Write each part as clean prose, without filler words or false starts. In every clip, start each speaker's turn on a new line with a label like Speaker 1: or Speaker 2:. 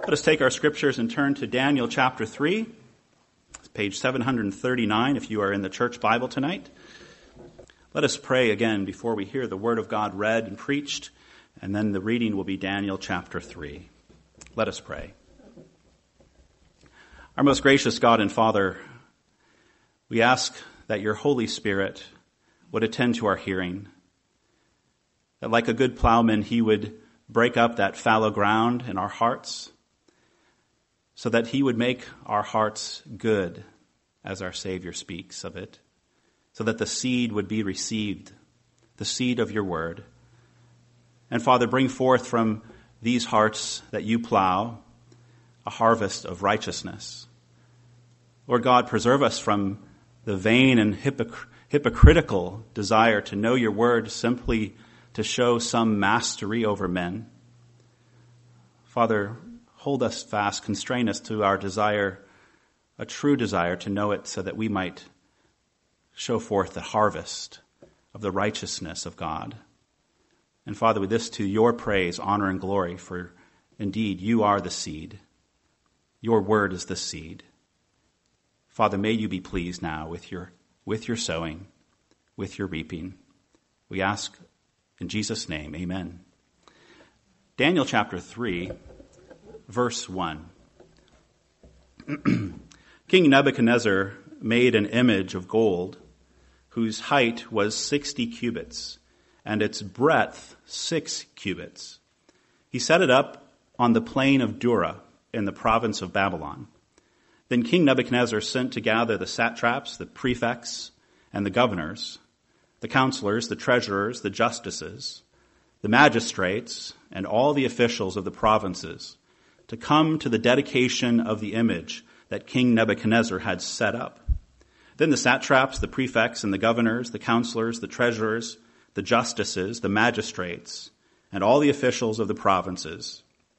Speaker 1: Let us take our scriptures and turn to Daniel chapter 3, page 739 if you are in the church Bible tonight. Let us pray again before we hear the word of God read and preached, and then the reading will be Daniel chapter 3. Let us pray. Our most gracious God and Father, we ask that your Holy Spirit would attend to our hearing, that like a good plowman, he would break up that fallow ground in our hearts, so that he would make our hearts good as our Savior speaks of it, so that the seed would be received, the seed of your word. And Father, bring forth from these hearts that you plow a harvest of righteousness. Lord God, preserve us from the vain and hypocritical desire to know your word simply to show some mastery over men. Father, hold us fast, constrain us to our desire, a true desire to know it so that we might show forth the harvest of the righteousness of God. And Father, with this to your praise, honor, and glory, for indeed you are the seed. Your word is the seed. Father, may you be pleased now with your sowing, with your reaping. We ask in Jesus' name, amen. Daniel chapter 3, verse 1. King Nebuchadnezzar made an image of gold whose height was 60 cubits and its breadth 6 cubits. He set it up on the plain of Dura in the province of Babylon. Then King Nebuchadnezzar sent to gather the satraps, the prefects, and the governors, the counselors, the treasurers, the justices, the magistrates, and all the officials of the provinces to come to the dedication of the image that King Nebuchadnezzar had set up. Then the satraps, the prefects, and the governors, the counselors, the treasurers, the justices, the magistrates, and all the officials of the provinces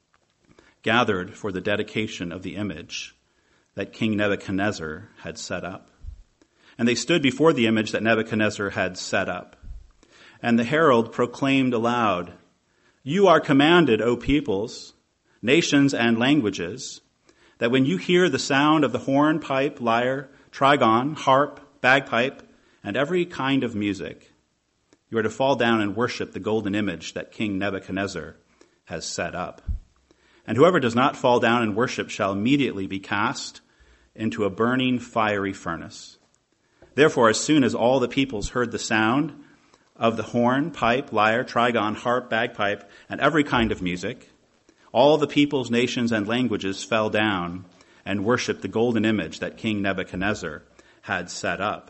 Speaker 1: gathered for the dedication of the image that King Nebuchadnezzar had set up. And they stood before the image that Nebuchadnezzar had set up. And the herald proclaimed aloud, "You are commanded, O peoples, nations, and languages, that when you hear the sound of the horn, pipe, lyre, trigon, harp, bagpipe, and every kind of music, you are to fall down and worship the golden image that King Nebuchadnezzar has set up. And whoever does not fall down and worship shall immediately be cast into a burning fiery furnace. Therefore, as soon as all the peoples heard the sound of the horn, pipe, lyre, trigon, harp, bagpipe, and every kind of music, all the peoples, nations, and languages fell down and worshipped the golden image that King Nebuchadnezzar had set up.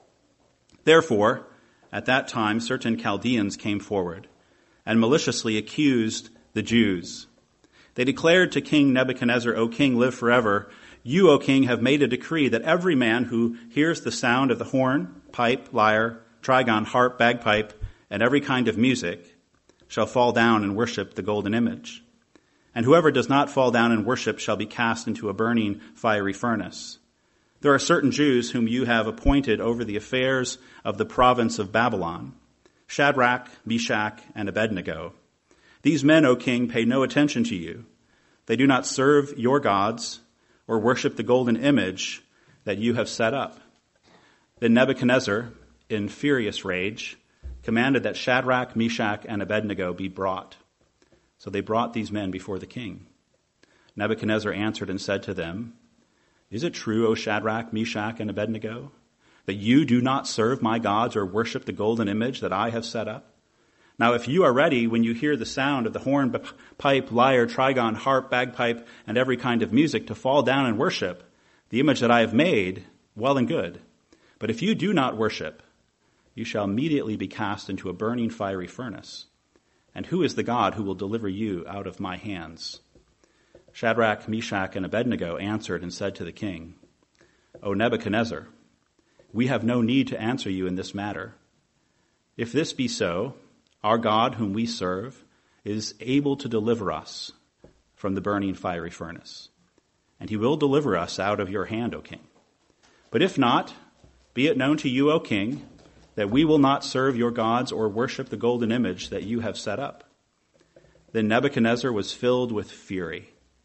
Speaker 1: Therefore, at that time, certain Chaldeans came forward and maliciously accused the Jews. They declared to King Nebuchadnezzar, "O king, live forever. You, O king, have made a decree that every man who hears the sound of the horn, pipe, lyre, trigon, harp, bagpipe, and every kind of music shall fall down and worship the golden image. And whoever does not fall down and worship shall be cast into a burning fiery furnace. There are certain Jews whom you have appointed over the affairs of the province of Babylon, Shadrach, Meshach, and Abednego. These men, O king, pay no attention to you. They do not serve your gods or worship the golden image that you have set up." Then Nebuchadnezzar, in furious rage, commanded that Shadrach, Meshach, and Abednego be brought. So they brought these men before the king. Nebuchadnezzar answered and said to them, "Is it true, O Shadrach, Meshach, and Abednego, that you do not serve my gods or worship the golden image that I have set up? Now, if you are ready when you hear the sound of the horn, pipe, lyre, trigon, harp, bagpipe, and every kind of music to fall down and worship the image that I have made, well and good. But if you do not worship, you shall immediately be cast into a burning fiery furnace. And who is the God who will deliver you out of my hands?" Shadrach, Meshach, and Abednego answered and said to the king, "O Nebuchadnezzar, we have no need to answer you in this matter. If this be so, our God whom we serve is able to deliver us from the burning fiery furnace, and he will deliver us out of your hand, O king. But if not, be it known to you, O king, that we will not serve your gods or worship the golden image that you have set up." Then Nebuchadnezzar was filled with fury,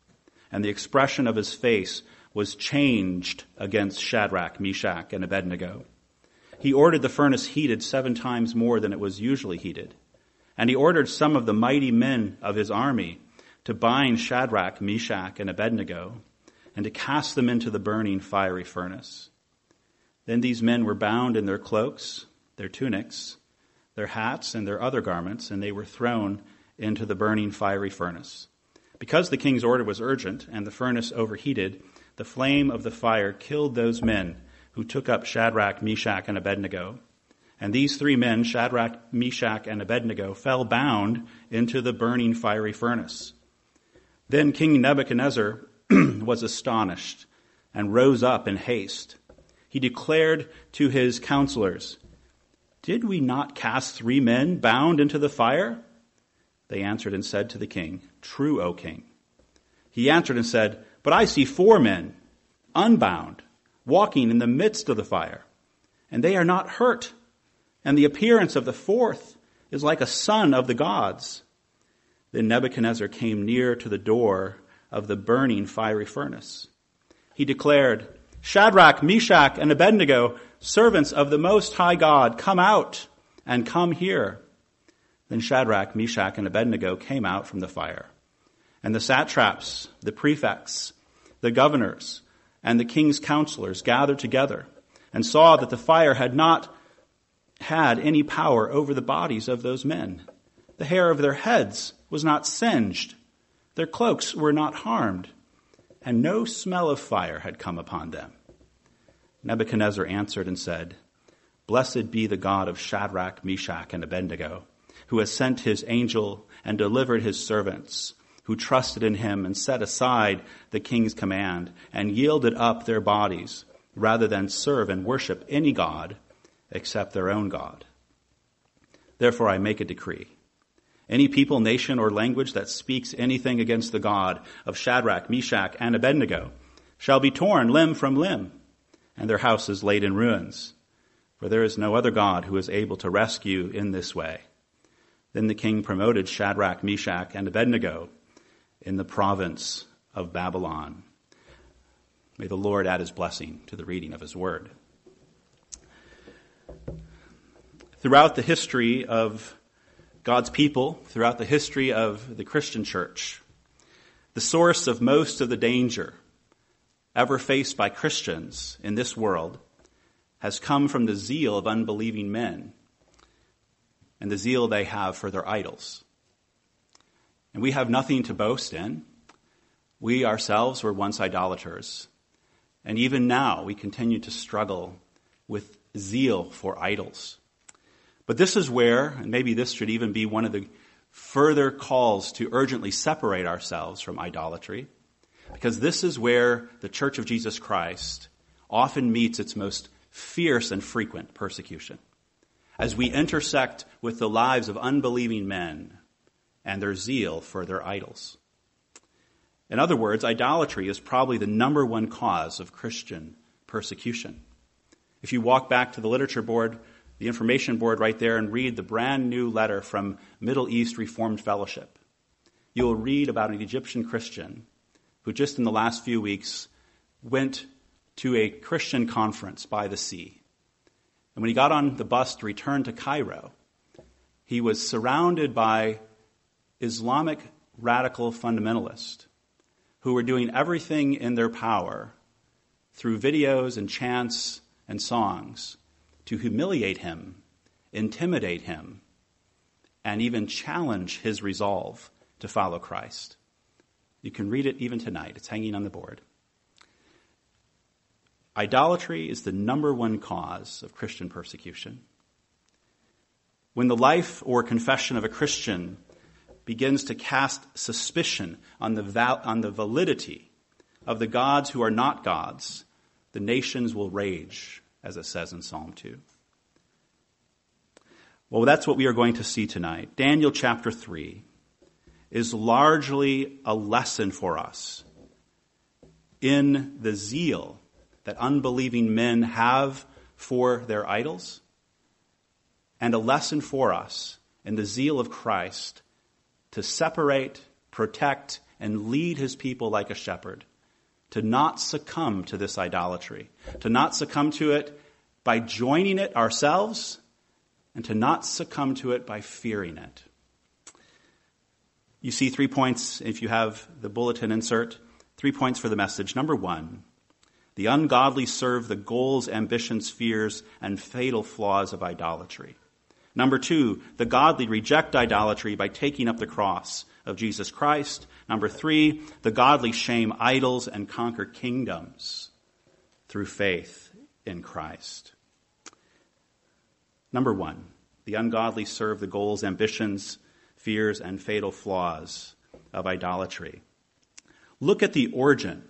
Speaker 1: and the expression of his face was changed against Shadrach, Meshach, and Abednego. He ordered the furnace heated 7 times more than it was usually heated. And he ordered some of the mighty men of his army to bind Shadrach, Meshach, and Abednego, and to cast them into the burning fiery furnace. Then these men were bound in their cloaks, their tunics, their hats, and their other garments, and they were thrown into the burning fiery furnace. Because the king's order was urgent and the furnace overheated, the flame of the fire killed those men who took up Shadrach, Meshach, and Abednego. And these 3 men, Shadrach, Meshach, and Abednego, fell bound into the burning fiery furnace. Then King Nebuchadnezzar was astonished and rose up in haste. He declared to his counselors, "Did we not cast 3 men bound into the fire?" They answered and said to the king, "True, O king." He answered and said, "But I see 4 men, unbound, walking in the midst of the fire, and they are not hurt, and the appearance of the 4th is like a son of the gods." Then Nebuchadnezzar came near to the door of the burning fiery furnace. He declared, "Shadrach, Meshach, and Abednego, servants of the Most High God, come out and come here." Then Shadrach, Meshach, and Abednego came out from the fire. And the satraps, the prefects, the governors, and the king's counselors gathered together and saw that the fire had not had any power over the bodies of those men. The hair of their heads was not singed. Their cloaks were not harmed, and no smell of fire had come upon them. Nebuchadnezzar answered and said, "Blessed be the God of Shadrach, Meshach, and Abednego, who has sent his angel and delivered his servants, who trusted in him and set aside the king's command and yielded up their bodies rather than serve and worship any god except their own God. Therefore I make a decree. Any people, nation, or language that speaks anything against the God of Shadrach, Meshach, and Abednego shall be torn limb from limb, and their houses laid in ruins. For there is no other God who is able to rescue in this way." Then the king promoted Shadrach, Meshach, and Abednego in the province of Babylon. May the Lord add his blessing to the reading of his word. Throughout the history of God's people, throughout the history of the Christian church, the source of most of the danger ever faced by Christians in this world has come from the zeal of unbelieving men and the zeal they have for their idols. And we have nothing to boast in. We ourselves were once idolaters, and even now we continue to struggle with zeal for idols. But this is where, and maybe this should even be one of the further calls to urgently separate ourselves from idolatry, because this is where the Church of Jesus Christ often meets its most fierce and frequent persecution, as we intersect with the lives of unbelieving men and their zeal for their idols. In other words, idolatry is probably the number one cause of Christian persecution. If you walk back to the literature board, the information board right there, and read the brand new letter from Middle East Reformed Fellowship, you will read about an Egyptian Christian who just in the last few weeks went to a Christian conference by the sea. And when he got on the bus to return to Cairo, he was surrounded by Islamic radical fundamentalists who were doing everything in their power through videos and chants and songs to humiliate him, intimidate him, and even challenge his resolve to follow Christ. You can read it even tonight. It's hanging on the board. Idolatry is the number one cause of Christian persecution. When the life or confession of a Christian begins to cast suspicion on the validity of the gods who are not gods, the nations will rage, as it says in Psalm 2. Well, that's what we are going to see tonight. Daniel chapter 3 is largely a lesson for us in the zeal that unbelieving men have for their idols, and a lesson for us in the zeal of Christ to separate, protect, and lead his people like a shepherd, to not succumb to this idolatry, to not succumb to it by joining it ourselves, and to not succumb to it by fearing it. You see 3 points, if you have the bulletin insert, 3 points for the message. Number 1, the ungodly serve the goals, ambitions, fears, and fatal flaws of idolatry. Number 2, the godly reject idolatry by taking up the cross of Jesus Christ. Number 3, the godly shame idols and conquer kingdoms through faith in Christ. Number 1, the ungodly serve the goals, ambitions, fears, and fatal flaws of idolatry. Look at the origin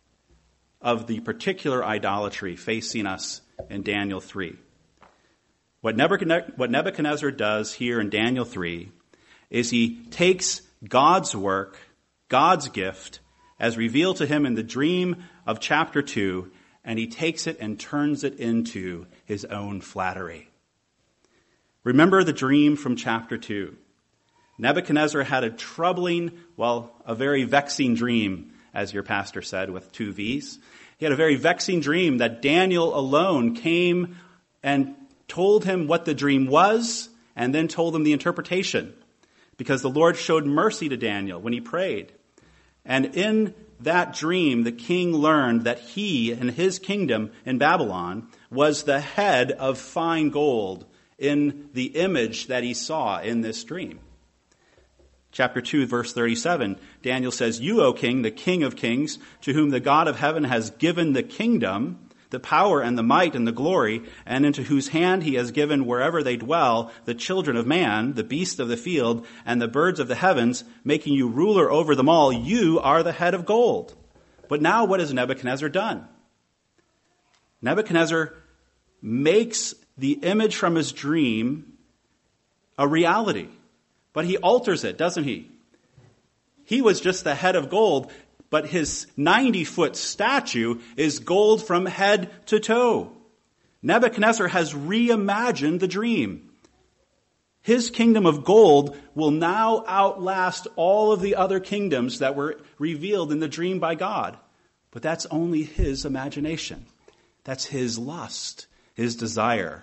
Speaker 1: of the particular idolatry facing us in Daniel 3. What Nebuchadnezzar does here in Daniel 3 is he takes God's work, God's gift, as revealed to him in the dream of chapter 2, and he takes it and turns it into his own flattery. Remember the dream from chapter 2. Nebuchadnezzar had a troubling, a very vexing dream, as your pastor said, with 2 V's. He had a very vexing dream that Daniel alone came and told him what the dream was, and then told him the interpretation, because the Lord showed mercy to Daniel when he prayed. And in that dream, the king learned that he and his kingdom in Babylon was the head of fine gold in the image that he saw in this dream. Chapter 2, verse 37, Daniel says, "You, O king, the king of kings, to whom the God of heaven has given the kingdom, the power and the might and the glory, and into whose hand he has given wherever they dwell the children of man, the beasts of the field, and the birds of the heavens, making you ruler over them all, you are the head of gold." But now what has Nebuchadnezzar done? Nebuchadnezzar makes the image from his dream a reality. But he alters it, doesn't he? He was just the head of gold, but his 90-foot statue is gold from head to toe. Nebuchadnezzar has reimagined the dream. His kingdom of gold will now outlast all of the other kingdoms that were revealed in the dream by God. But that's only his imagination. That's his lust, his desire.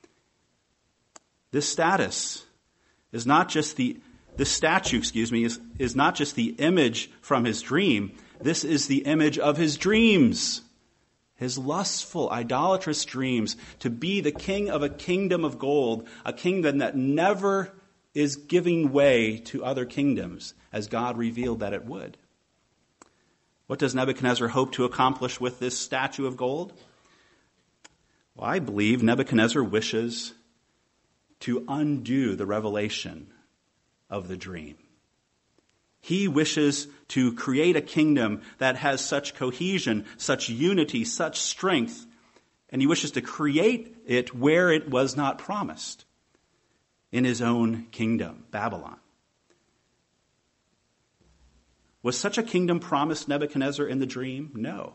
Speaker 1: This statue, is not just the image from his dream. This is the image of his dreams. His lustful, idolatrous dreams to be the king of a kingdom of gold, a kingdom that never is giving way to other kingdoms, as God revealed that it would. What does Nebuchadnezzar hope to accomplish with this statue of gold? Well, I believe Nebuchadnezzar wishes to undo the revelation of the dream. He wishes to create a kingdom that has such cohesion, such unity, such strength, and he wishes to create it where it was not promised, in his own kingdom, Babylon. Was such a kingdom promised Nebuchadnezzar in the dream? No.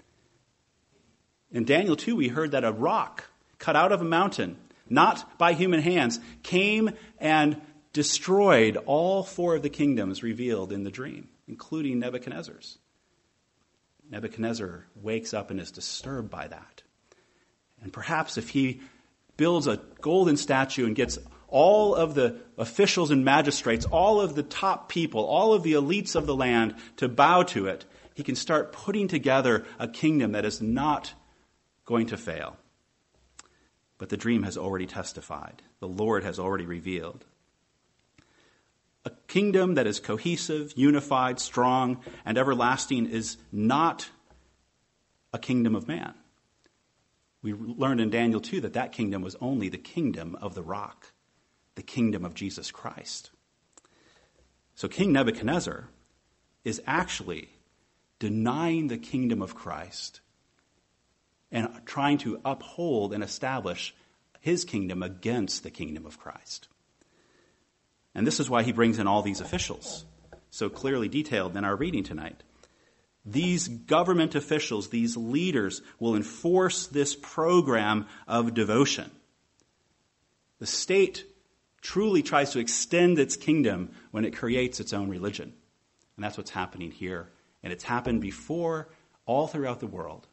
Speaker 1: In Daniel 2, we heard that a rock cut out of a mountain, not by human hands, came and destroyed all 4 of the kingdoms revealed in the dream, including Nebuchadnezzar's. Nebuchadnezzar wakes up and is disturbed by that. And perhaps if he builds a golden statue and gets all of the officials and magistrates, all of the top people, all of the elites of the land to bow to it, he can start putting together a kingdom that is not going to fail. But the dream has already testified. The Lord has already revealed. A kingdom that is cohesive, unified, strong, and everlasting is not a kingdom of man. We learned in Daniel 2 that kingdom was only the kingdom of the rock, the kingdom of Jesus Christ. So King Nebuchadnezzar is actually denying the kingdom of Christ and trying to uphold and establish his kingdom against the kingdom of Christ. And this is why he brings in all these officials, so clearly detailed in our reading tonight. These government officials, these leaders, will enforce this program of devotion. The state truly tries to extend its kingdom when it creates its own religion. And that's what's happening here. And it's happened before all throughout the world.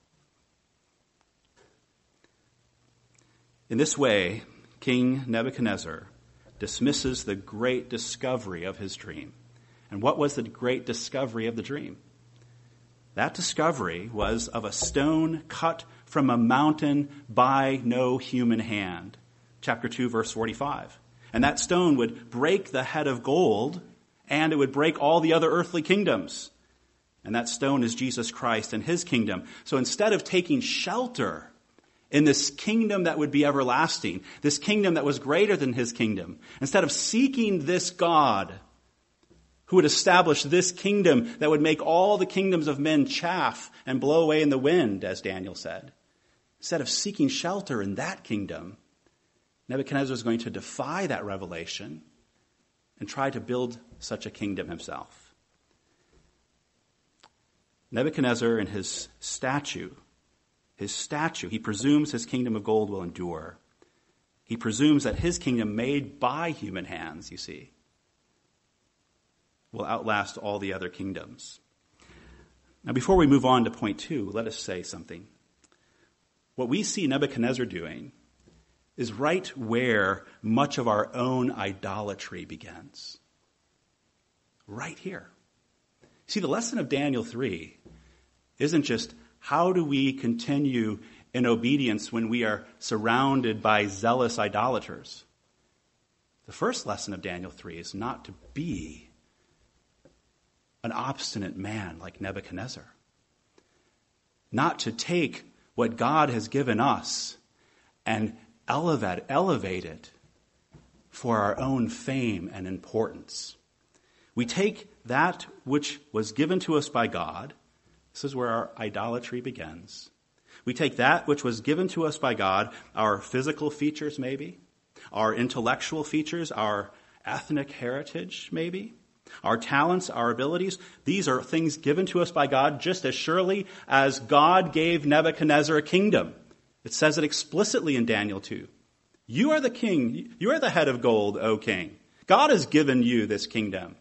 Speaker 1: In this way, King Nebuchadnezzar dismisses the great discovery of his dream. And what was the great discovery of the dream? That discovery was of a stone cut from a mountain by no human hand. Chapter 2, verse 45. And that stone would break the head of gold, and it would break all the other earthly kingdoms. And that stone is Jesus Christ and his kingdom. So instead of taking shelter in this kingdom that would be everlasting, this kingdom that was greater than his kingdom, instead of seeking this God who would establish this kingdom that would make all the kingdoms of men chaff and blow away in the wind, as Daniel said, instead of seeking shelter in that kingdom, Nebuchadnezzar is going to defy that revelation and try to build such a kingdom himself. Nebuchadnezzar and his statue, he presumes his kingdom of gold will endure. He presumes that his kingdom made by human hands, you see, will outlast all the other kingdoms. Now, before we move on to point 2, let us say something. What we see Nebuchadnezzar doing is right where much of our own idolatry begins. Right here. See, the lesson of Daniel 3 isn't just how do we continue in obedience when we are surrounded by zealous idolaters. The first lesson of Daniel 3 is not to be an obstinate man like Nebuchadnezzar. Not to take what God has given us and elevate it for our own fame and importance. We take that which was given to us by God. This is where our idolatry begins. We take that which was given to us by God, our physical features maybe, our intellectual features, our ethnic heritage maybe, our talents, our abilities. These are things given to us by God just as surely as God gave Nebuchadnezzar a kingdom. It says it explicitly in Daniel 2. You are the king. You are the head of gold, O king. God has given you this kingdom.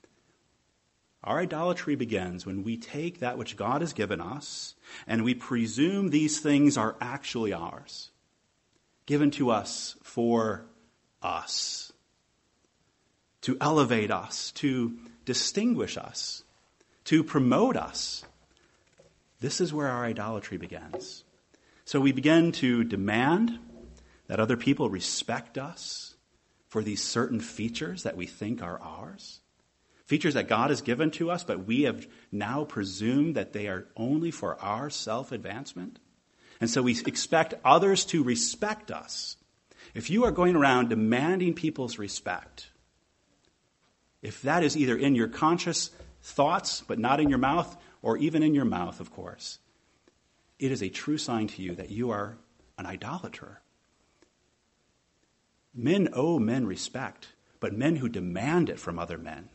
Speaker 1: Our idolatry begins when we take that which God has given us and we presume these things are actually ours, given to us for us, to elevate us, to distinguish us, to promote us. This is where our idolatry begins. So we begin to demand that other people respect us for these certain features that we think are ours. Features that God has given to us, but we have now presumed that they are only for our self-advancement. And so we expect others to respect us. If you are going around demanding people's respect, if that is either in your conscious thoughts, but not in your mouth, or even in your mouth, of course, it is a true sign to you that you are an idolater. Men owe men respect, but men who demand it from other men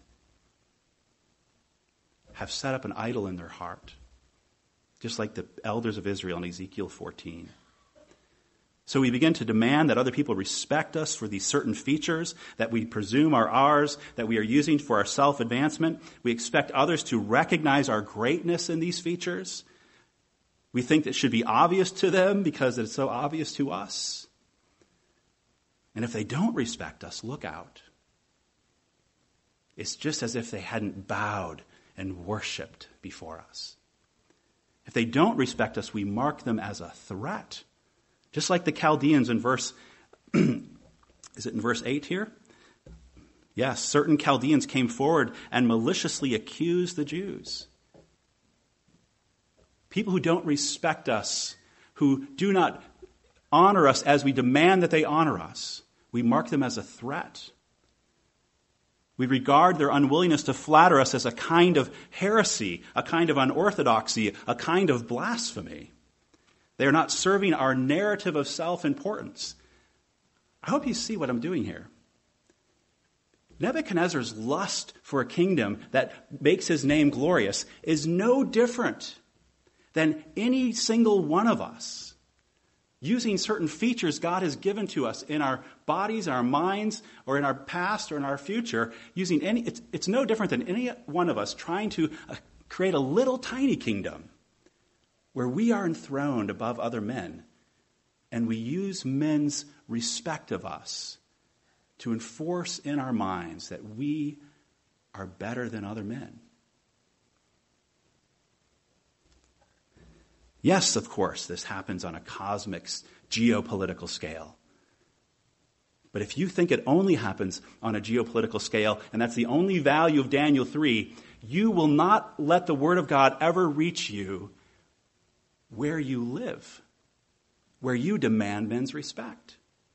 Speaker 1: have set up an idol in their heart, just like the elders of Israel in Ezekiel 14. So we begin to demand that other people respect us for these certain features that we presume are ours, that we are using for our self-advancement. We expect others to recognize our greatness in these features. We think that should be obvious to them because it's so obvious to us. And if they don't respect us, look out. It's just as if they hadn't bowed and worshipped before us. If they don't respect us, we mark them as a threat. Just like the Chaldeans in verse, is it in verse 8 here? Yes, certain Chaldeans came forward and maliciously accused the Jews. People who don't respect us, who do not honor us as we demand that they honor us, we mark them as a threat. We regard their unwillingness to flatter us as a kind of heresy, a kind of unorthodoxy, a kind of blasphemy. They are not serving our narrative of self-importance. I hope you see what I'm doing here. Nebuchadnezzar's lust for a kingdom that makes his name glorious is no different than any single one of us using certain features God has given to us in our bodies, our minds, or in our past or in our future, it's no different than any one of us trying to create a little tiny kingdom where we are enthroned above other men, and we use men's respect of us to enforce in our minds that we are better than other men. Yes, of course, this happens on a cosmic geopolitical scale. But if you think it only happens on a geopolitical scale, and that's the only value of Daniel 3, you will not let the Word of God ever reach you where you live, where you demand men's respect.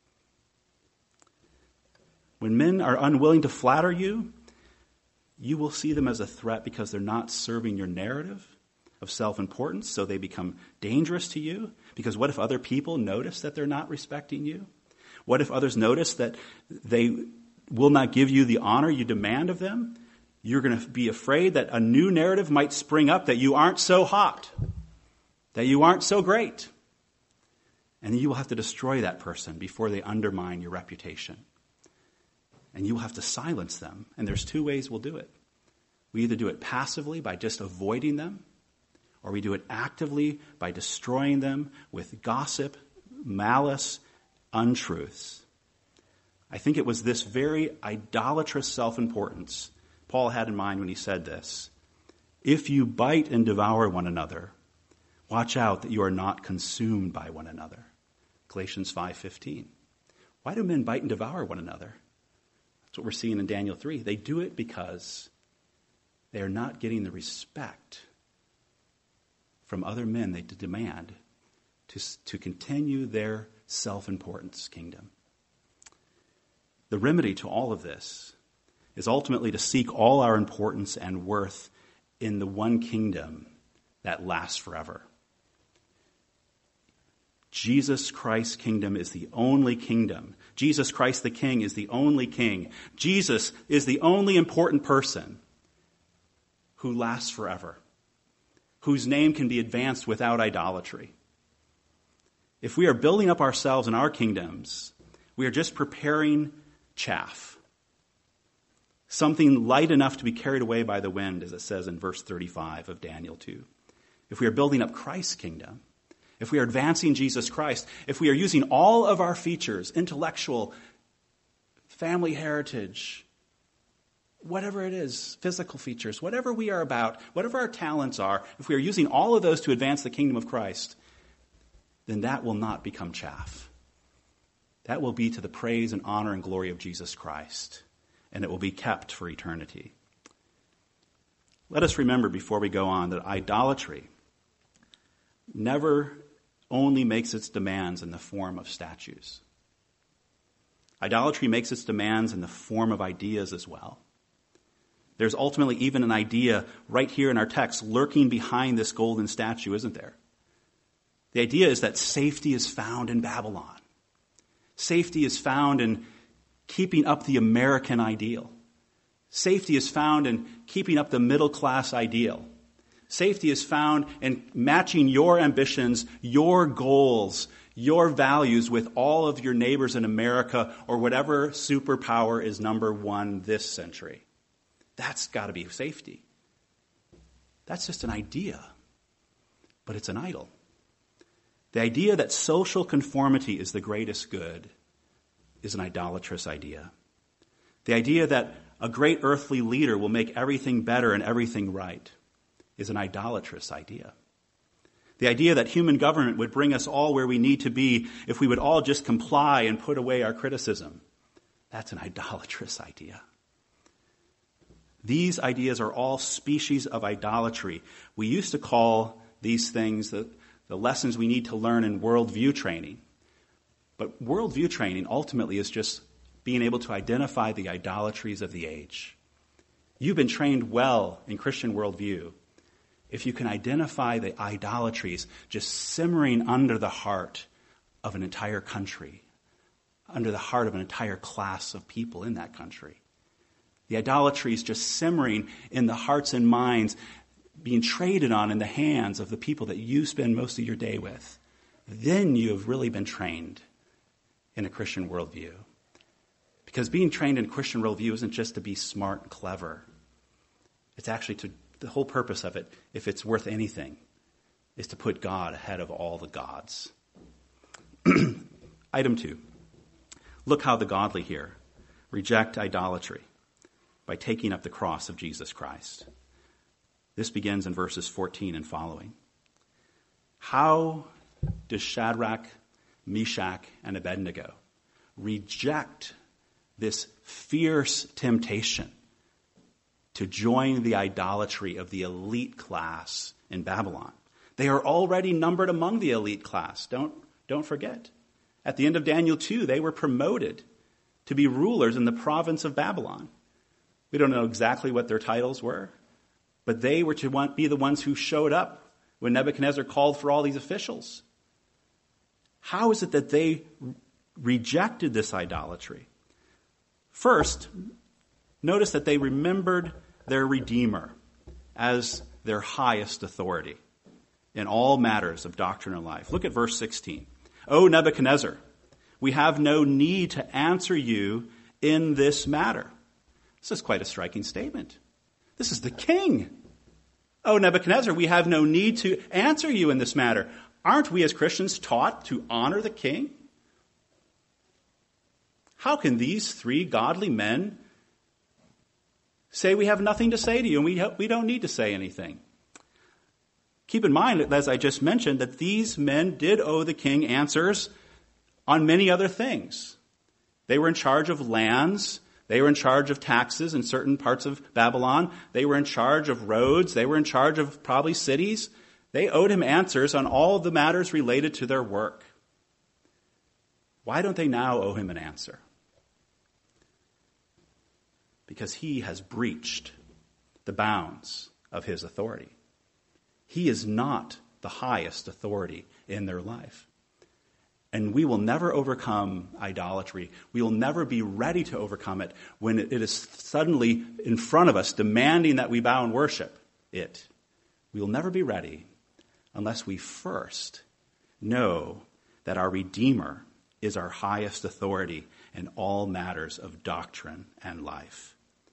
Speaker 1: When men are unwilling to flatter you, you will see them as a threat because they're not serving your narrative of self-importance, so they become dangerous to you. Because what if other people notice that they're not respecting you? What if others notice that they will not give you the honor you demand of them? You're going to be afraid that a new narrative might spring up that you aren't so hot, that you aren't so great. And you will have to destroy that person before they undermine your reputation. And you will have to silence them. And there's two ways we'll do it. We either do it passively by just avoiding them, or we do it actively by destroying them with gossip, malice, untruths. I think it was this very idolatrous self-importance Paul had in mind when he said this. If you bite and devour one another, watch out that you are not consumed by one another. Galatians 5:15. Why do men bite and devour one another? That's what we're seeing in Daniel 3. They do it because they are not getting the respect from other men they demand to continue their self-importance kingdom. The remedy to all of this is ultimately to seek all our importance and worth in the one kingdom that lasts forever. Jesus Christ's kingdom is the only kingdom. Jesus Christ the King is the only king. Jesus is the only important person who lasts forever, whose name can be advanced without idolatry. If we are building up ourselves and our kingdoms, we are just preparing chaff, something light enough to be carried away by the wind, as it says in verse 35 of Daniel 2. If we are building up Christ's kingdom, if we are advancing Jesus Christ, if we are using all of our features, intellectual, family heritage, whatever it is, physical features, whatever we are about, whatever our talents are, if we are using all of those to advance the kingdom of Christ, then that will not become chaff. That will be to the praise and honor and glory of Jesus Christ, and it will be kept for eternity. Let us remember before we go on that idolatry never only makes its demands in the form of statues. Idolatry makes its demands in the form of ideas as well. There's ultimately even an idea right here in our text lurking behind this golden statue, isn't there? The idea is that safety is found in Babylon. Safety is found in keeping up the American ideal. Safety is found in keeping up the middle class ideal. Safety is found in matching your ambitions, your goals, your values with all of your neighbors in America or whatever superpower is number one this century. That's got to be safety. That's just an idea, but it's an idol. The idea that social conformity is the greatest good is an idolatrous idea. The idea that a great earthly leader will make everything better and everything right is an idolatrous idea. The idea that human government would bring us all where we need to be if we would all just comply and put away our criticism, that's an idolatrous idea. These ideas are all species of idolatry. We used to call these things the lessons we need to learn in worldview training. But worldview training ultimately is just being able to identify the idolatries of the age. You've been trained well in Christian worldview if you can identify the idolatries just simmering under the heart of an entire country, under the heart of an entire class of people in that country. The idolatries just simmering in the hearts and minds, being traded on in the hands of the people that you spend most of your day with. then you have really been trained in a Christian worldview. Because being trained in a Christian worldview isn't just to be smart and clever. It's actually the whole purpose of it, if it's worth anything, is to put God ahead of all the gods. Item 2. Look how the godly here reject idolatry by taking up the cross of Jesus Christ. This begins in verses 14 and following. How does Shadrach, Meshach, and Abednego reject this fierce temptation to join the idolatry of the elite class in Babylon? They are already numbered among the elite class. Don't forget. At the end of Daniel 2, they were promoted to be rulers in the province of Babylon. We don't know exactly what their titles were, but they were to be the ones who showed up when Nebuchadnezzar called for all these officials. How is it that they rejected this idolatry? First, notice that they remembered their Redeemer as their highest authority in all matters of doctrine and life. Look at verse 16. O Nebuchadnezzar, we have no need to answer you in this matter. This is quite a striking statement. This is the king. O Nebuchadnezzar, we have no need to answer you in this matter. Aren't we as Christians taught to honor the king? How can these three godly men say we have nothing to say to you and we don't need to say anything? Keep in mind, as I just mentioned, that these men did owe the king answers on many other things. They were in charge of lands. They were in charge of taxes in certain parts of Babylon. They were in charge of roads. They were in charge of probably cities. They owed him answers on all of the matters related to their work. Why don't they now owe him an answer? Because he has breached the bounds of his authority. He is not the highest authority in their life. And we will never overcome idolatry. We will never be ready to overcome it when it is suddenly in front of us, demanding that we bow and worship it. We will never be ready unless we first know that our Redeemer is our highest authority in all matters of doctrine and life.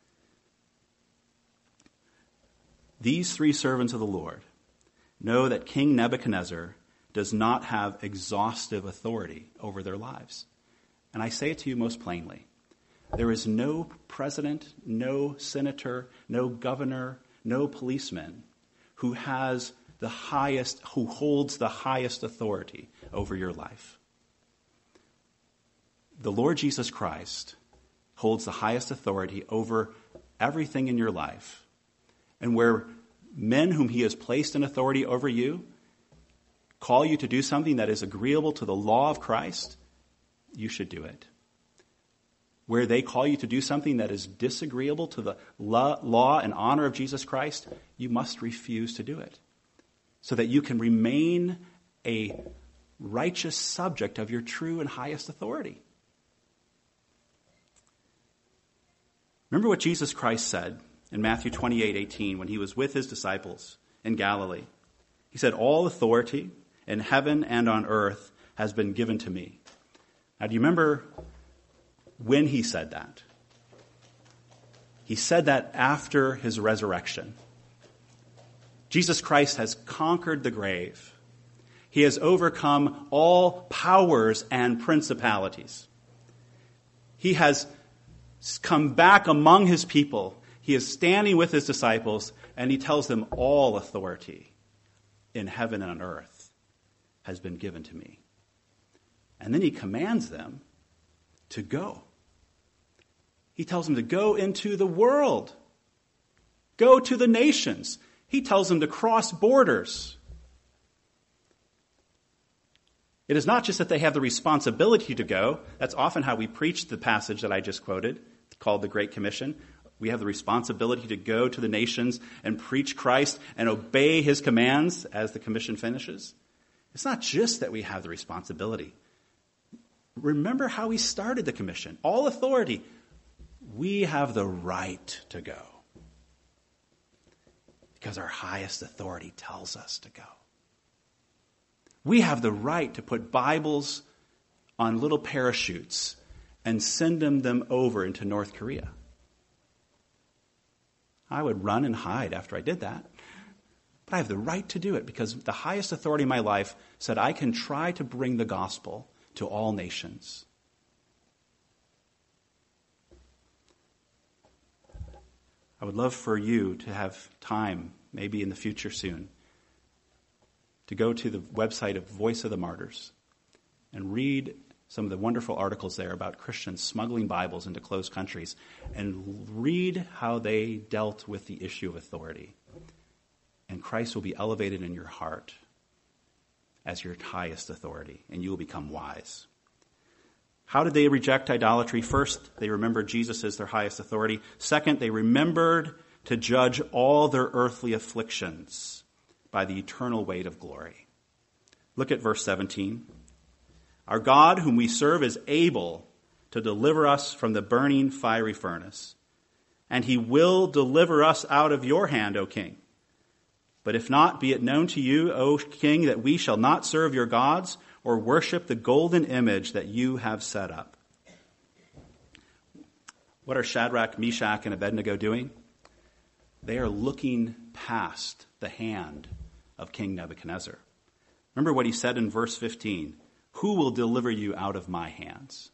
Speaker 1: These three servants of the Lord know that King Nebuchadnezzar does not have exhaustive authority over their lives. And I say it to you most plainly. There is no president, no senator, no governor, no policeman who holds the highest authority over your life. The Lord Jesus Christ holds the highest authority over everything in your life. And where men whom he has placed in authority over you call you to do something that is agreeable to the law of Christ, you should do it. Where they call you to do something that is disagreeable to the law and honor of Jesus Christ, you must refuse to do it, so that you can remain a righteous subject of your true and highest authority. Remember what Jesus Christ said in Matthew 28:18 when he was with his disciples in Galilee. He said, "All authority in heaven and on earth has been given to me." Now, do you remember when he said that? He said that after his resurrection. Jesus Christ has conquered the grave. He has overcome all powers and principalities. He has come back among his people. He is standing with his disciples, and he tells them, all authority in heaven and on earth has been given to me. And then he commands them to go. He tells them to go into the world. Go to the nations. He tells them to cross borders. It is not just that they have the responsibility to go. That's often how we preach the passage that I just quoted, called the Great Commission. We have the responsibility to go to the nations and preach Christ and obey his commands as the commission finishes. It's not just that we have the responsibility. Remember how he started the commission. All authority. We have the right to go, because our highest authority tells us to go. We have the right to put Bibles on little parachutes and send them over into North Korea. I would run and hide after I did that. But I have the right to do it because the highest authority in my life said I can try to bring the gospel to all nations. I would love for you to have time, maybe in the future soon, to go to the website of Voice of the Martyrs and read some of the wonderful articles there about Christians smuggling Bibles into closed countries, and read how they dealt with the issue of authority. And Christ will be elevated in your heart as your highest authority, and you will become wise. How did they reject idolatry? First, they remembered Jesus as their highest authority. Second, they remembered to judge all their earthly afflictions by the eternal weight of glory. Look at verse 17. Our God, whom we serve, is able to deliver us from the burning fiery furnace, and he will deliver us out of your hand, O king. But if not, be it known to you, O king, that we shall not serve your gods or worship the golden image that you have set up. What are Shadrach, Meshach, and Abednego doing? They are looking past the hand of King Nebuchadnezzar. Remember what he said in verse 15. Who will deliver you out of my hands?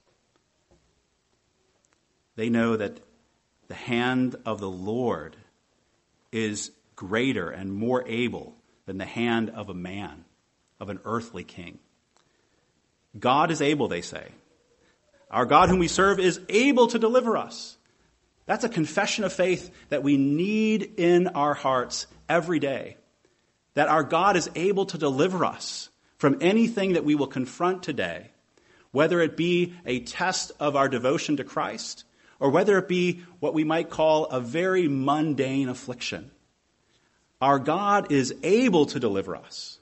Speaker 1: They know that the hand of the Lord is greater and more able than the hand of a man, of an earthly king. God is able, they say. Our God whom we serve is able to deliver us. That's a confession of faith that we need in our hearts every day. That our God is able to deliver us from anything that we will confront today, whether it be a test of our devotion to Christ, or whether it be what we might call a very mundane affliction. Our God is able to deliver us.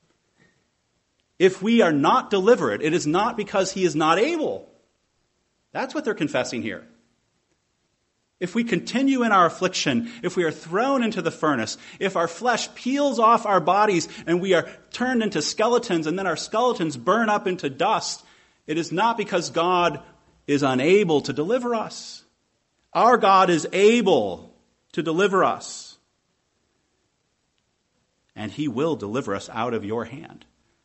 Speaker 1: If we are not delivered, it is not because he is not able. That's what they're confessing here. If we continue in our affliction, if we are thrown into the furnace, if our flesh peels off our bodies and we are turned into skeletons and then our skeletons burn up into dust, it is not because God is unable to deliver us. Our God is able to deliver us. And he will deliver us out of your hand.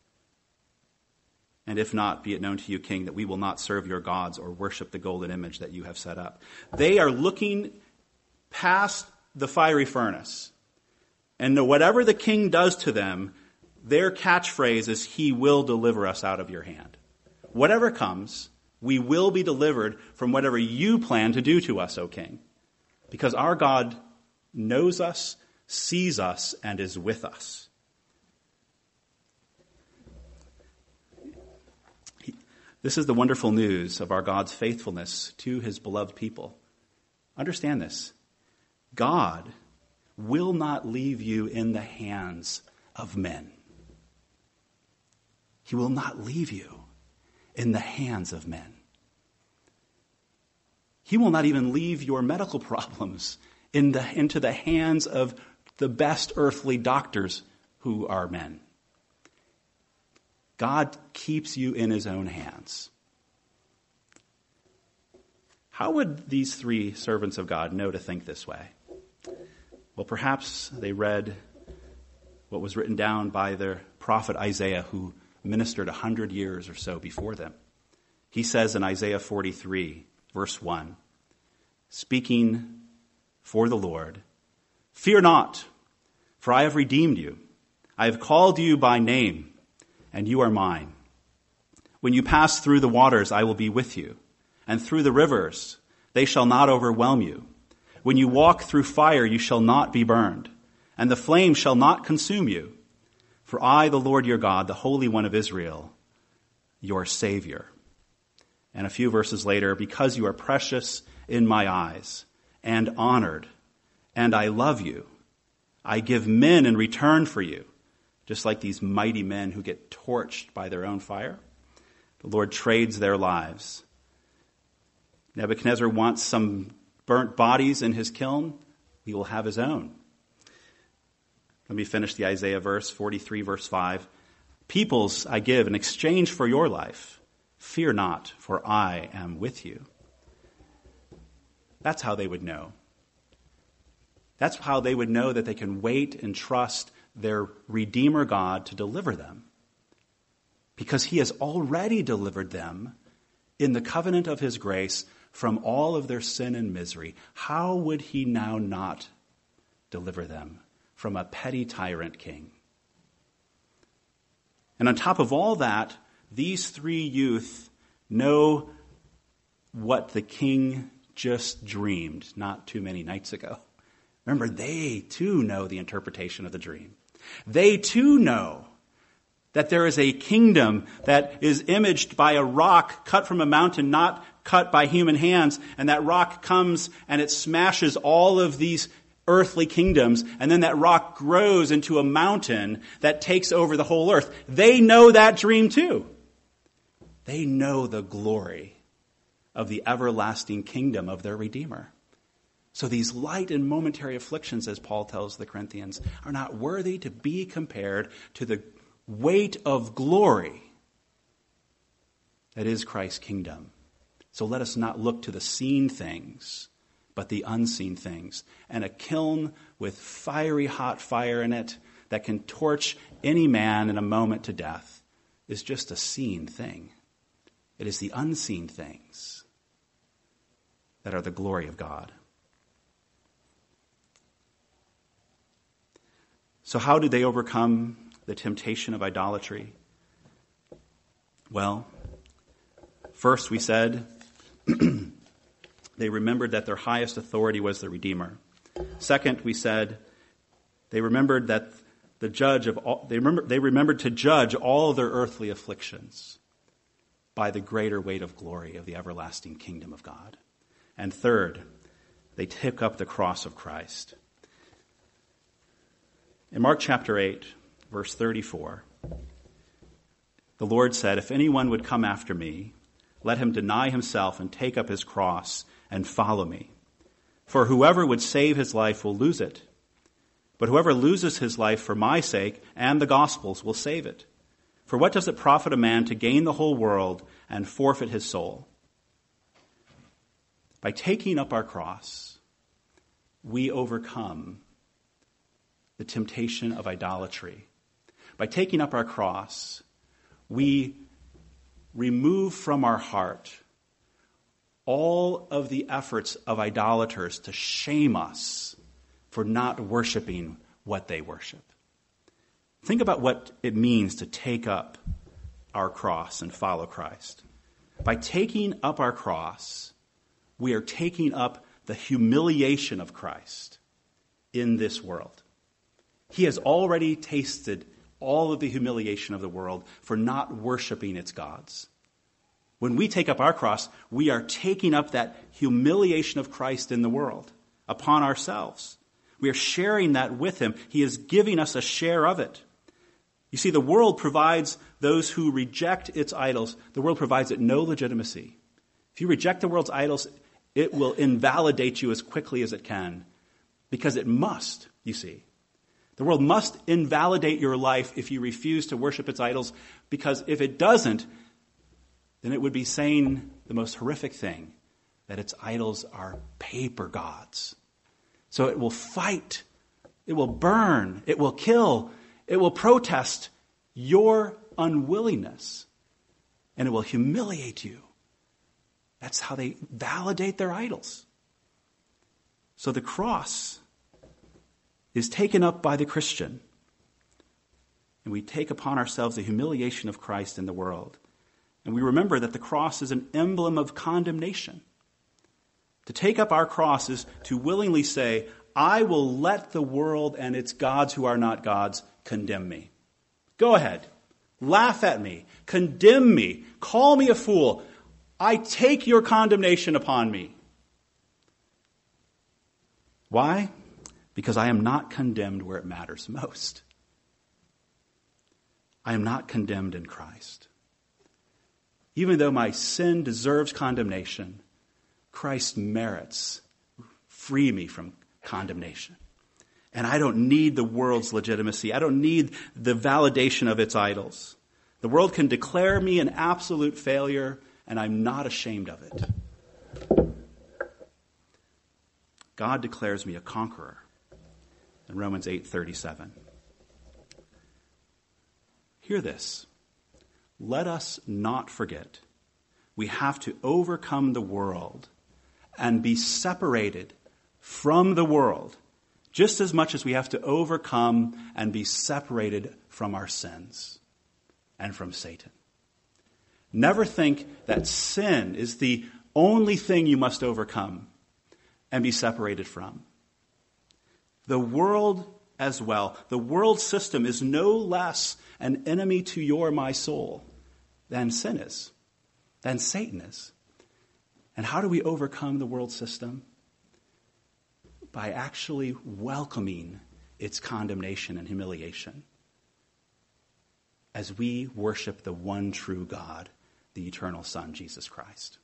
Speaker 1: And if not, be it known to you, king, that we will not serve your gods or worship the golden image that you have set up. They are looking past the fiery furnace. And whatever the king does to them, their catchphrase is, he will deliver us out of your hand. Whatever comes, we will be delivered from whatever you plan to do to us, O king. Because our God knows us, sees us, and is with us. This is the wonderful news of our God's faithfulness to his beloved people. Understand this. God will not leave you in the hands of men. He will not leave you in the hands of men. He will not even leave your medical problems into the hands of the best earthly doctors who are men. God keeps you in his own hands. How would these three servants of God know to think this way? Well, perhaps they read what was written down by the prophet Isaiah, who ministered 100 years or so before them. He says in Isaiah 43, verse 1, speaking for the Lord, "Fear not, for I have redeemed you. I have called you by name, and you are mine. When you pass through the waters, I will be with you, and through the rivers, they shall not overwhelm you. When you walk through fire, you shall not be burned, and the flame shall not consume you. For I, the Lord your God, the Holy One of Israel, your Savior." And a few verses later, "Because you are precious in my eyes and honored, and I love you, I give men in return for you." Just like these mighty men who get torched by their own fire, the Lord trades their lives. Nebuchadnezzar wants some burnt bodies in his kiln. He will have his own. Let me finish the Isaiah verse, 43, verse 5. Peoples I give in exchange for your life. Fear not, for I am with you. That's how they would know. That's how they would know that they can wait and trust their Redeemer God to deliver them. Because he has already delivered them in the covenant of his grace from all of their sin and misery. How would he now not deliver them from a petty tyrant king? And on top of all that, these three youth know what the king just dreamed not too many nights ago. Remember, they too know the interpretation of the dream. They too know that there is a kingdom that is imaged by a rock cut from a mountain, not cut by human hands. And that rock comes and it smashes all of these earthly kingdoms. And then that rock grows into a mountain that takes over the whole earth. They know that dream too. They know the glory of the everlasting kingdom of their Redeemer. So these light and momentary afflictions, as Paul tells the Corinthians, are not worthy to be compared to the weight of glory that is Christ's kingdom. So let us not look to the seen things, but the unseen things. And a kiln with fiery hot fire in it that can torch any man in a moment to death is just a seen thing. It is the unseen things that are the glory of God. So how did they overcome the temptation of idolatry? Well, first we said they remembered that their highest authority was the Redeemer. Second, we said they remembered that they remembered to judge all of their earthly afflictions by the greater weight of glory of the everlasting kingdom of God. And third, they took up the cross of Christ. In Mark chapter 8, verse 34, the Lord said, "If anyone would come after me, let him deny himself and take up his cross and follow me. For whoever would save his life will lose it. But whoever loses his life for my sake and the gospel's will save it. For what does it profit a man to gain the whole world and forfeit his soul?" By taking up our cross, we overcome the temptation of idolatry. By taking up our cross, we remove from our heart all of the efforts of idolaters to shame us for not worshiping what they worship. Think about what it means to take up our cross and follow Christ. By taking up our cross, we are taking up the humiliation of Christ in this world. He has already tasted all of the humiliation of the world for not worshiping its gods. When we take up our cross, we are taking up that humiliation of Christ in the world upon ourselves. We are sharing that with him. He is giving us a share of it. You see, the world provides those who reject its idols, the world provides it no legitimacy. If you reject the world's idols, it will invalidate you as quickly as it can, because it must, you see. The world must invalidate your life if you refuse to worship its idols, because if it doesn't, then it would be saying the most horrific thing, that its idols are paper gods. So it will fight, it will burn, it will kill, it will protest your unwillingness, and it will humiliate you. That's how they validate their idols. So the cross is taken up by the Christian, and we take upon ourselves the humiliation of Christ in the world. And we remember that the cross is an emblem of condemnation. To take up our cross is to willingly say, I will let the world and its gods who are not gods condemn me. Go ahead. Laugh at me. Condemn me. Call me a fool. I take your condemnation upon me. Why? Because I am not condemned where it matters most. I am not condemned in Christ. Even though my sin deserves condemnation, Christ's merits free me from condemnation. And I don't need the world's legitimacy. I don't need the validation of its idols. The world can declare me an absolute failure, and I'm not ashamed of it. God declares me a conqueror in Romans 8:37. Hear this. Let us not forget. We have to overcome the world and be separated from the world, just as much as we have to overcome and be separated from our sins and from Satan. Never think that sin is the only thing you must overcome and be separated from. The world as well. The world system is no less an enemy to my soul than sin is, than Satan is. And how do we overcome the world system? By actually welcoming its condemnation and humiliation as we worship the one true God, the eternal Son, Jesus Christ.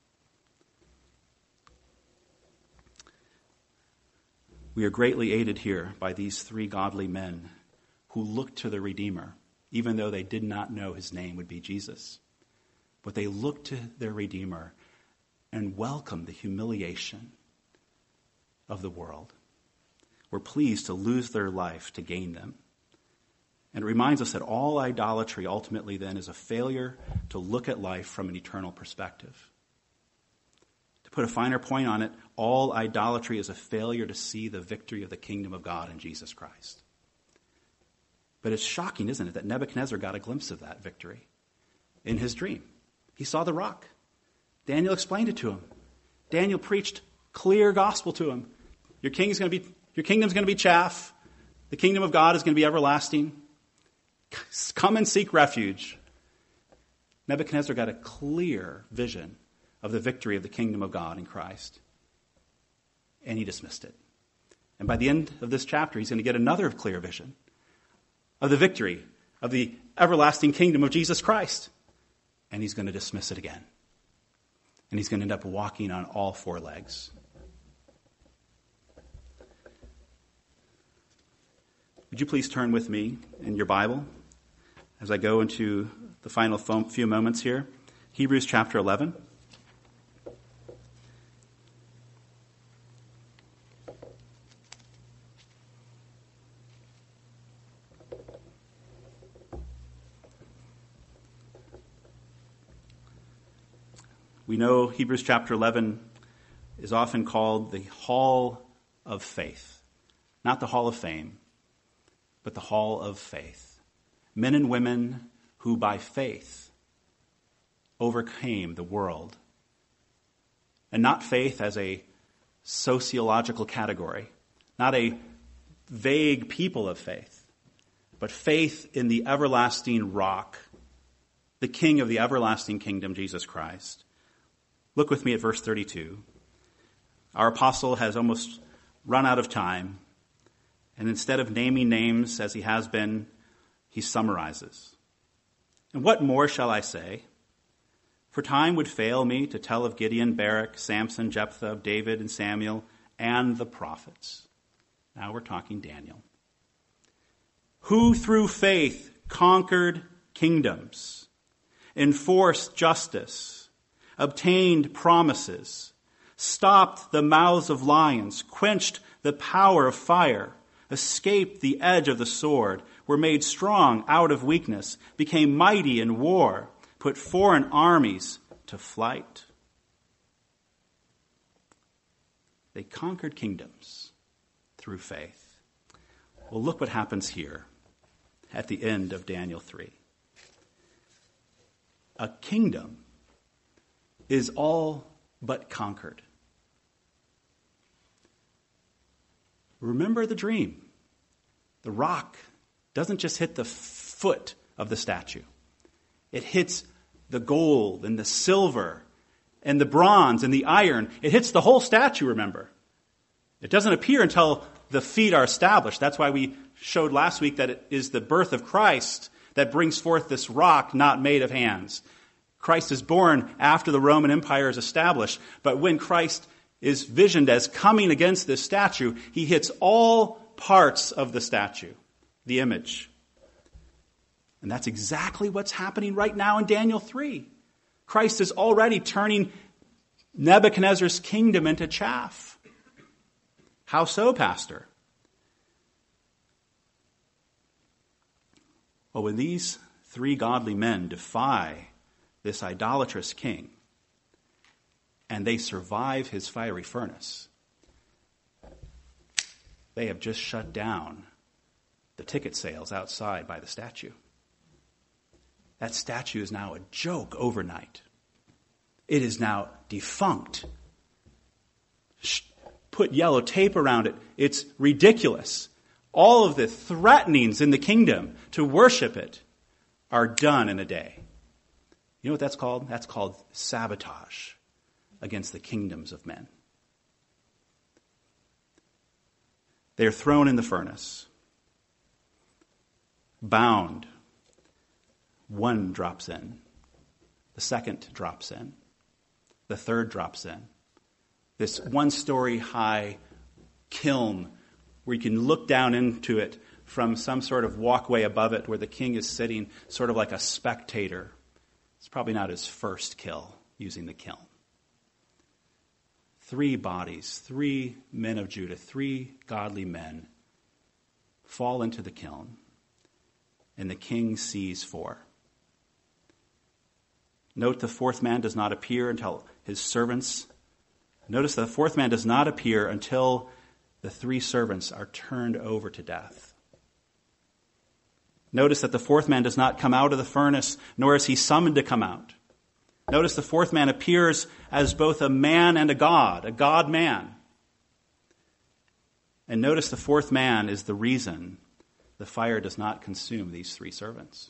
Speaker 1: We are greatly aided here by these three godly men who looked to the Redeemer, even though they did not know his name would be Jesus. But they looked to their Redeemer and welcomed the humiliation of the world. Were pleased to lose their life to gain them. And it reminds us that all idolatry ultimately then is a failure to look at life from an eternal perspective. To put a finer point on it, all idolatry is a failure to see the victory of the kingdom of God in Jesus Christ. But it's shocking, isn't it, that Nebuchadnezzar got a glimpse of that victory in his dream. He saw the rock. Daniel explained it to him. Daniel preached clear gospel to him. Your kingdom's going to be chaff. The kingdom of God is going to be everlasting. Come and seek refuge. Nebuchadnezzar got a clear vision of the victory of the kingdom of God in Christ. And he dismissed it. And by the end of this chapter, he's going to get another clear vision of the victory of the everlasting kingdom of Jesus Christ. And he's going to dismiss it again. And he's going to end up walking on all four legs. Would you please turn with me in your Bible as I go into the final few moments here? Hebrews chapter 11. We know Hebrews chapter 11 is often called the Hall of Faith. Not the Hall of Fame, but the Hall of Faith. Men and women who by faith overcame the world. And not faith as a sociological category, not a vague people of faith, but faith in the everlasting rock, the King of the everlasting kingdom, Jesus Christ. Look with me at verse 32. Our apostle has almost run out of time, and instead of naming names as he has been, he summarizes. And what more shall I say? For time would fail me to tell of Gideon, Barak, Samson, Jephthah, David, and Samuel, and the prophets. Now we're talking Daniel. Who through faith conquered kingdoms, enforced justice, obtained promises, stopped the mouths of lions, quenched the power of fire, escaped the edge of the sword, were made strong out of weakness, became mighty in war, put foreign armies to flight. They conquered kingdoms through faith. Well, look what happens here at the end of Daniel 3. A kingdom is all but conquered. Remember the dream. The rock doesn't just hit the foot of the statue. It hits the gold and the silver and the bronze and the iron. It hits the whole statue, remember. It doesn't appear until the feet are established. That's why we showed last week that it is the birth of Christ that brings forth this rock not made of hands. Christ is born after the Roman Empire is established. But when Christ is visioned as coming against this statue, he hits all parts of the statue, the image. And that's exactly what's happening right now in Daniel 3. Christ is already turning Nebuchadnezzar's kingdom into chaff. How so, Pastor? Well, when these three godly men defy this idolatrous king, and they survive his fiery furnace, they have just shut down the ticket sales outside by the statue. That statue is now a joke overnight. It is now defunct. Put yellow tape around it. It's ridiculous. All of the threatenings in the kingdom to worship it are done in a day. You know what that's called? That's called sabotage against the kingdoms of men. They're thrown in the furnace, bound. One drops in. The second drops in. The third drops in. This one-story high kiln where you can look down into it from some sort of walkway above it where the king is sitting sort of like a spectator. It's probably not his first kill using the kiln. 3 bodies, 3 men of Judah, 3 godly men fall into the kiln, and the king sees 4. Note the 4th man does not appear until his servants. Notice the 4th man does not appear until the 3 servants are turned over to death. Notice that the 4th man does not come out of the furnace, nor is he summoned to come out. Notice the 4th man appears as both a man and a God-man. And notice the 4th man is the reason the fire does not consume these 3 servants.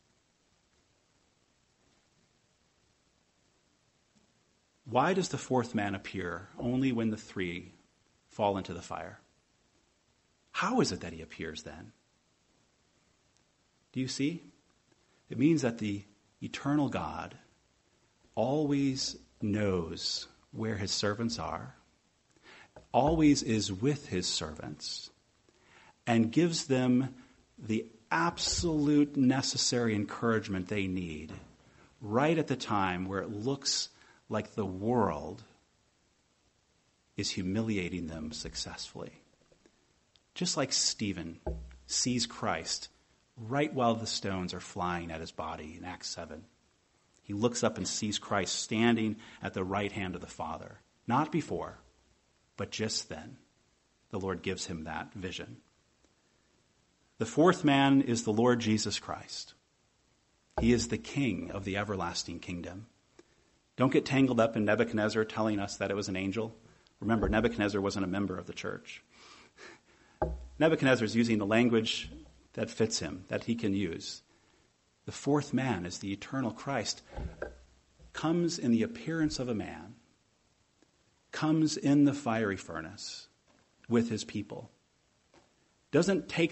Speaker 1: Why does the 4th man appear only when the 3 fall into the fire? How is it that he appears then? Do you see? It means that the eternal God always knows where his servants are, always is with his servants, and gives them the absolute necessary encouragement they need right at the time where it looks like the world is humiliating them successfully. Just like Stephen sees Christ right while the stones are flying at his body in Acts 7. He looks up and sees Christ standing at the right hand of the Father. Not before, but just then. The Lord gives him that vision. The 4th man is the Lord Jesus Christ. He is the King of the everlasting kingdom. Don't get tangled up in Nebuchadnezzar telling us that it was an angel. Remember, Nebuchadnezzar wasn't a member of the church. Nebuchadnezzar is using the language that fits him, that he can use. The 4th man is the eternal Christ, comes in the appearance of a man, comes in the fiery furnace with his people. Doesn't steer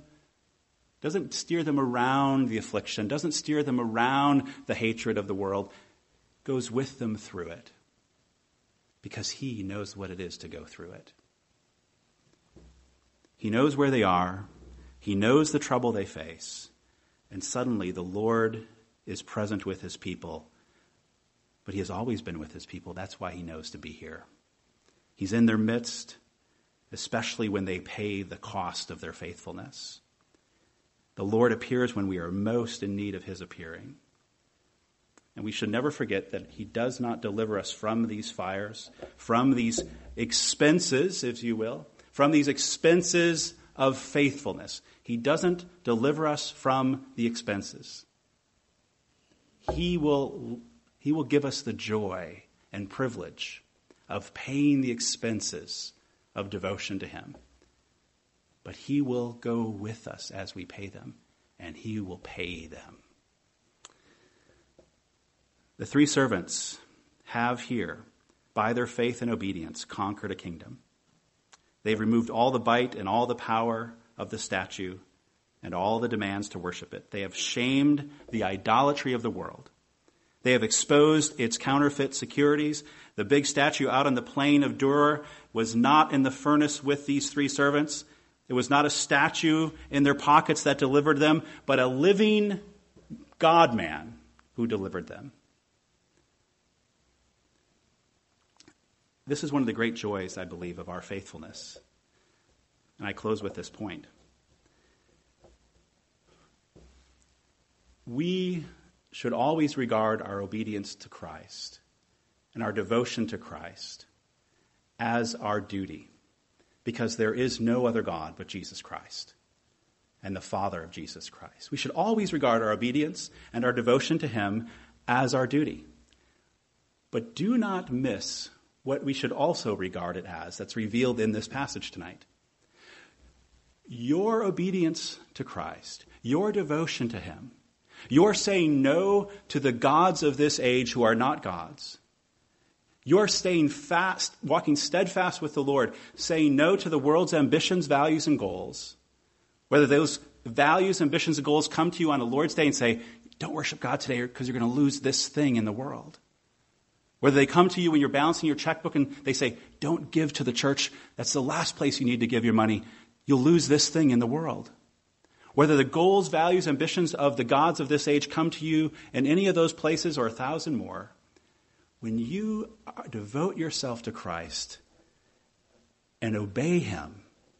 Speaker 1: them around the affliction, doesn't steer them around the hatred of the world, goes with them through it because he knows what it is to go through it. He knows where they are. He knows the trouble they face. And suddenly the Lord is present with his people. But he has always been with his people. That's why he knows to be here. He's in their midst, especially when they pay the cost of their faithfulness. The Lord appears when we are most in need of his appearing. And we should never forget that he does not deliver us from these fires, from these expenses, if you will, from these expenses of faithfulness. He doesn't deliver us from the expenses. He will give us the joy and privilege of paying the expenses of devotion to him. But he will go with us as we pay them, and he will pay them. The 3 servants have here, by their faith and obedience, conquered a kingdom. They've removed all the bite and all the power of the statue and all the demands to worship it. They have shamed the idolatry of the world. They have exposed its counterfeit securities. The big statue out on the plain of Dura was not in the furnace with these 3 servants, It was not a statue in their pockets that delivered them, but a living God-man who delivered them. This is one of the great joys, I believe, of our faithfulness. And I close with this point. We should always regard our obedience to Christ and our devotion to Christ as our duty, because there is no other God but Jesus Christ and the Father of Jesus Christ. We should always regard our obedience and our devotion to him as our duty. But do not miss what we should also regard it as, that's revealed in this passage tonight. Your obedience to Christ, your devotion to him, your saying no to the gods of this age who are not gods, your staying fast, walking steadfast with the Lord, saying no to the world's ambitions, values, and goals, whether those values, ambitions, and goals come to you on the Lord's Day and say, don't worship God today because you're going to lose this thing in the world. Whether they come to you when you're balancing your checkbook and they say, don't give to the church. That's the last place you need to give your money. You'll lose this thing in the world. Whether the goals, values, ambitions of the gods of this age come to you in any of those places or 1,000 more, when you devote yourself to Christ and obey him,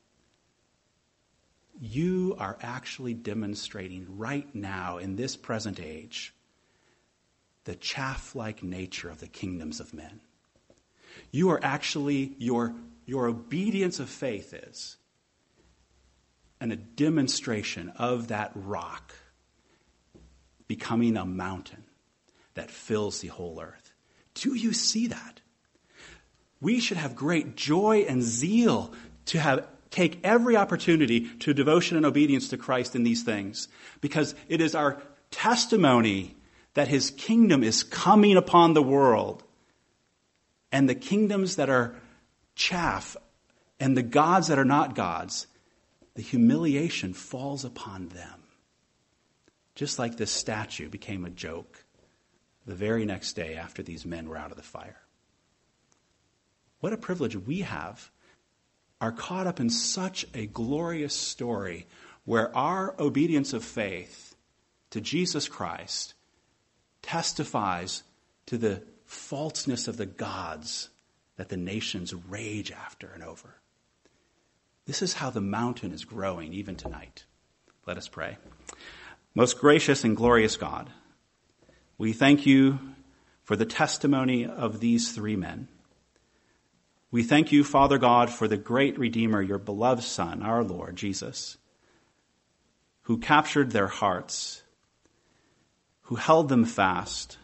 Speaker 1: you are actually demonstrating right now in this present age the chaff-like nature of the kingdoms of men. You are actually, your obedience of faith is and a demonstration of that rock becoming a mountain that fills the whole earth. Do you see that? We should have great joy and zeal to take every opportunity to devotion and obedience to Christ in these things, because it is our testimony that his kingdom is coming upon the world, and the kingdoms that are chaff and the gods that are not gods, the humiliation falls upon them. Just like this statue became a joke the very next day after these men were out of the fire. What a privilege we are caught up in such a glorious story where our obedience of faith to Jesus Christ testifies to the falseness of the gods that the nations rage after and over. This is how the mountain is growing even tonight. Let us pray. Most gracious and glorious God, we thank you for the testimony of these three men. We thank you, Father God, for the great Redeemer, your beloved Son, our Lord Jesus, who captured their hearts, who held them fast,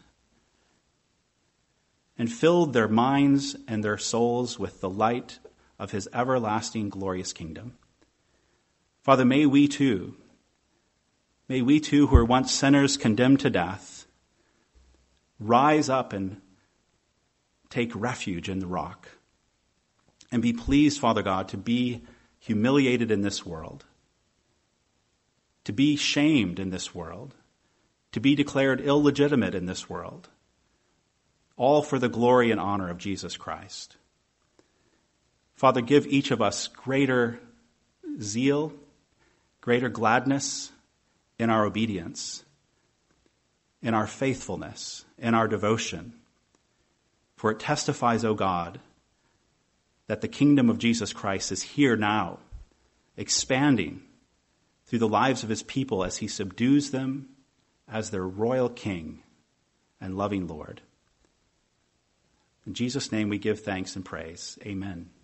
Speaker 1: and filled their minds and their souls with the light of his everlasting glorious kingdom. Father, may we too, who were once sinners condemned to death, rise up and take refuge in the rock, and be pleased, Father God, to be humiliated in this world, to be shamed in this world, to be declared illegitimate in this world, all for the glory and honor of Jesus Christ. Father, give each of us greater zeal, greater gladness in our obedience, in our faithfulness, in our devotion. For it testifies, O God, that the kingdom of Jesus Christ is here now, expanding through the lives of his people as he subdues them as their royal king and loving Lord. In Jesus' name we give thanks and praise. Amen.